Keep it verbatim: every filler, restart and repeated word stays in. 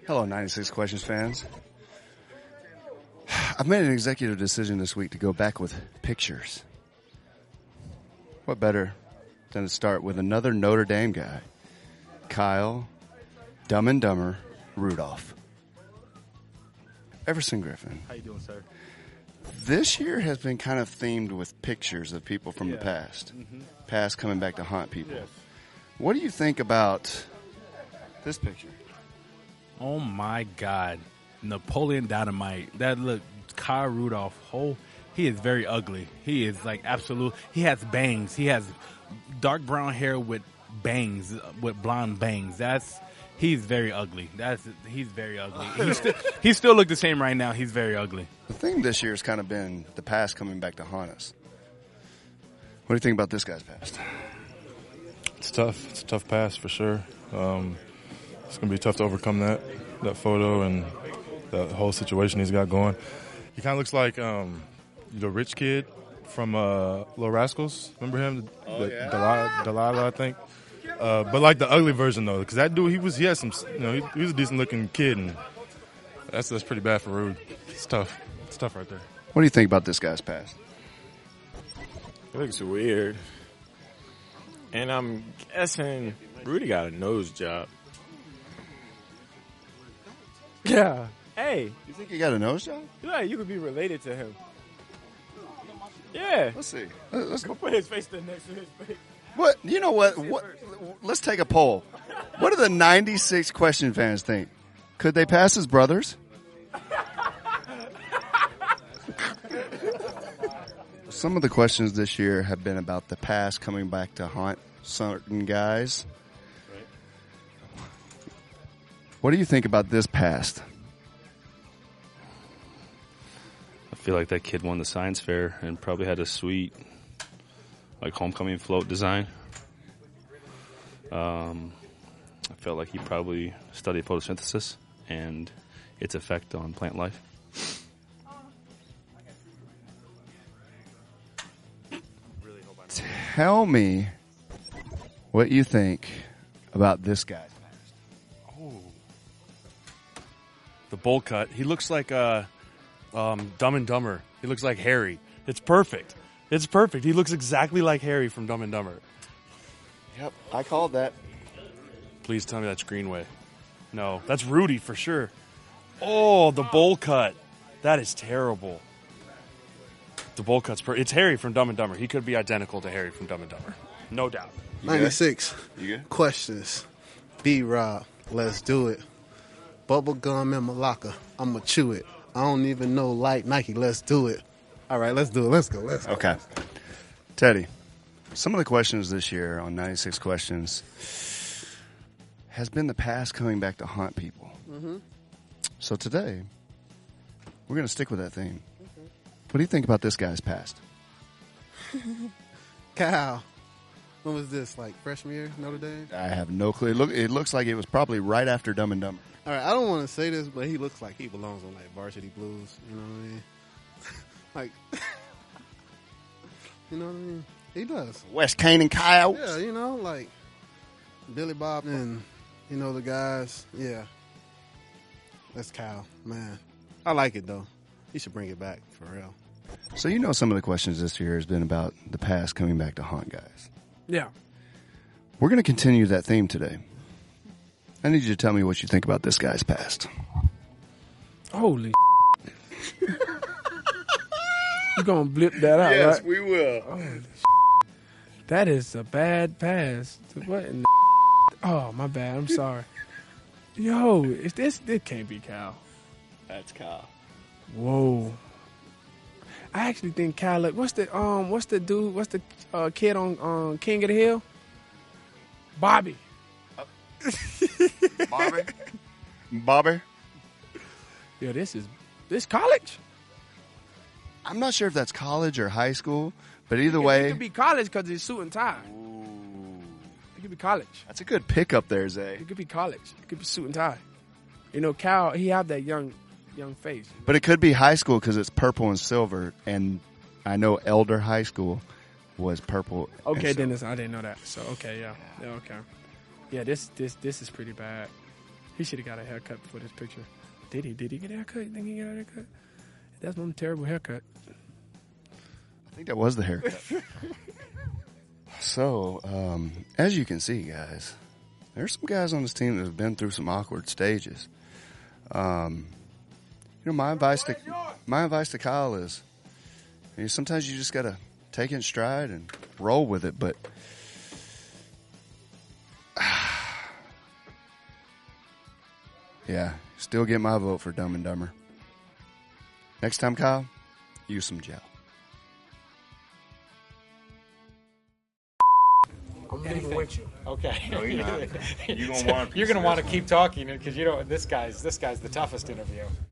Hello, ninety-six Questions fans. I've made an executive decision this week to go back with pictures. What better than to start with another Notre Dame guy, Kyle Dumb and Dumber Rudolph. Everson Griffin. How you doing, sir? This year has been kind of themed with pictures of people from yeah. the past. Mm-hmm. Past coming back to haunt people. Yes. What do you think about this picture? Oh, my God. Napoleon Dynamite. That look, Kyle Rudolph. Oh, he is very ugly. He is like absolute. He has bangs. He has dark brown hair with bangs, with blonde bangs. That's he's very ugly. That's he's very ugly. He still he still look the same right now. He's very ugly. The theme this year has kind of been the past coming back to haunt us. What do you think about this guy's past? It's tough. It's a tough past for sure. Um, it's going to be tough to overcome that, that photo and the whole situation he's got going. He kind of looks like um, the rich kid from uh, Little Rascals. Remember him? Oh, the, yeah. Delilah, Delilah, I think. Uh, but like the ugly version, though, because that dude, he was he had some, you know, he, he was a decent-looking kid, and that's that's pretty bad for Rude. It's tough. It's tough right there. What do you think about this guy's past? It looks weird. And I'm guessing Rudy got a nose job. Yeah. Hey. You think he got a nose job? Yeah, you could be related to him. Yeah. Let's see. Let's Go put his face there next to his face. What? You know what? What? Let's take a poll. What do the ninety-six Question fans think? Could they pass as brothers? Some of the questions this year have been about the past coming back to haunt certain guys. What do you think about this past? I feel like that kid won the science fair and probably had a sweet, like, homecoming float design. Um, I felt like he probably studied photosynthesis and its effect on plant life. Tell me what you think about this guy. Oh, the bowl cut. He looks like uh, um, Dumb and Dumber. He looks like Harry. It's perfect. It's perfect. He looks exactly like Harry from Dumb and Dumber. Yep, I called that. Please tell me that's Greenway. No, that's Rudy for sure. Oh, the bowl cut. That is terrible. The bowl cut's per- it's Harry from Dumb and Dumber. He could be identical to Harry from Dumb and Dumber. No doubt. ninety-six You good? Questions. B-Rob, let's do it. Bubble gum in my locker, I'ma chew it. I don't even know light Nike, let's do it. All right, let's do it. Let's go. Let's go. Okay. Teddy, some of the questions this year on ninety-six Questions has been the past coming back to haunt people. Mm-hmm. So today, we're going to stick with that theme. What do you think about this guy's past? Kyle, when was this? Like freshman year, Notre Dame? I have no clue. It, look, it looks like it was probably right after Dumb and Dumber. All right, I don't want to say this, but he looks like he belongs on like Varsity Blues. You know what I mean? Like, you know what I mean? He does. West Canaan Coyotes. Yeah, you know, like Billy Bob and, you know, the guys. Yeah. That's Kyle, man. I like it, though. He should bring it back, for real. So you know some of the questions this year has been about the past coming back to haunt guys. Yeah. We're going to continue that theme today. I need you to tell me what you think about this guy's past. Holy You gonna blip that out, right? we will. Holy that is a bad pass. What in the Oh, my bad. I'm sorry. Yo, is this this can't be Kyle. That's Kyle. Whoa. I actually think Kyle. Look, what's the um? What's the dude? What's the uh, kid on um, King of the Hill? Bobby. Bobby? Bobby? Yeah, this is this college. I'm not sure if that's college or high school, but either It, way. it could be college because it's suit and tie. Ooh. It could be college. That's a good pickup there, Zay. It could be college. It could be suit and tie. You know, Cal, he have that young, young face. But it could be high school because it's purple and silver, and I know Elder High School was purple. Okay, and then it's, I didn't know that. So okay, yeah, yeah, okay, yeah. This, this, this is pretty bad. He should have got a haircut before this picture. Did he? Did he get a haircut? You think he got a haircut? That's one terrible haircut. I think that was the haircut. So, um, as you can see, guys, there's some guys on this team that have been through some awkward stages. Um, you know, my advice to my advice to Kyle is, you know, sometimes you just gotta take it in stride and roll with it. But yeah, still get my vote for Dumb and Dumber. Next time, Kyle, use some gel. I'm leaving with you. Okay. No, you're not. You're gonna want. You're going to want to keep talking because you know this guy's this guy's the toughest interview.